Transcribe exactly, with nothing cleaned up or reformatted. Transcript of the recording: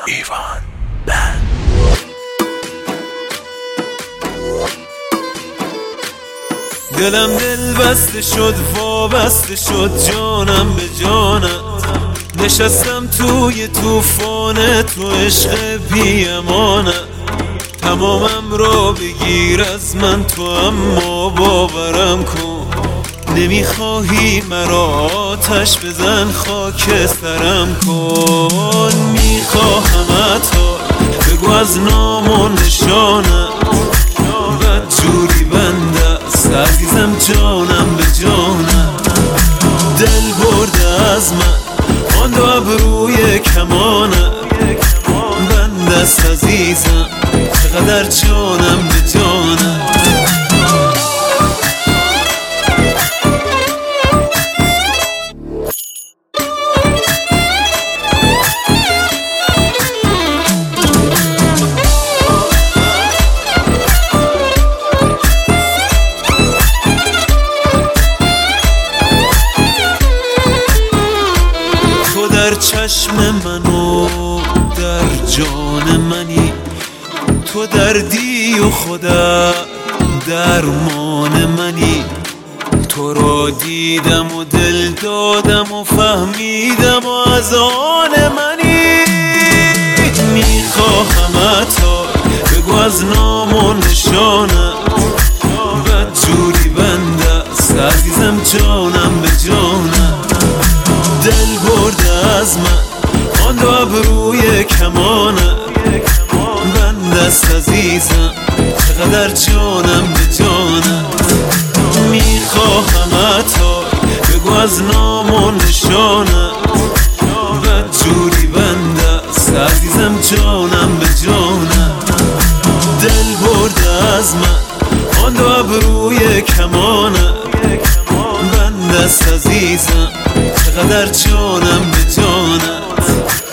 ایوان بند. دلم دل بسته شد وابسته شد جانم به جانت، نشستم توی توفان تو عشق بی امانت. تمامم را بگیر از من تو اما باورم کن، نمیخواهی مرا آتش بزن خاک سرم کن. میخواهمت ها بگو از نام و نشانت، بد جوری بنده است عزیزم جانم به جانت. دل برده از من آن دو ابروی کمانت، بنده است عزیزم چقدر جانم به جانت. در چشم من و در جان منی، تو دردی و خودت درمان منی. تو را دیدم و دل دادم و فهمیدم و از آن منی. میخواهمت ها بگو از نام و نشانت، بد جوری بنده است عزیزم جانم به جانت. دل برده از من آن دو ابروی کمانت، بنده است عزیزم چقدر جانم به جانت. میخواهمت ها بگو از نام و نشانت، بد جوری بنده است عزیزم جانم به جانت. دل برده از من آن دو ابروی کمانت، بنده است عزیزم چقدر جانم به جانت.